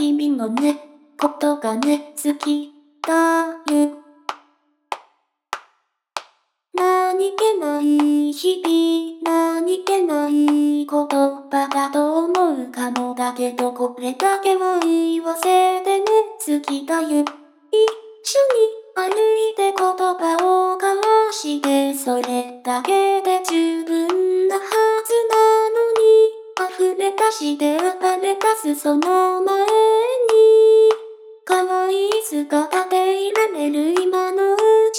君のね、ことがね、好きだよ。何気ない日々、何気ない言葉だと思うかもだけど、これだけを言わせてね、好きだよ。一緒に歩いて言葉を交わして、それだけで十分なはずなのに、溢れ出して暴れ出すその前に、可愛い姿でいられる今のう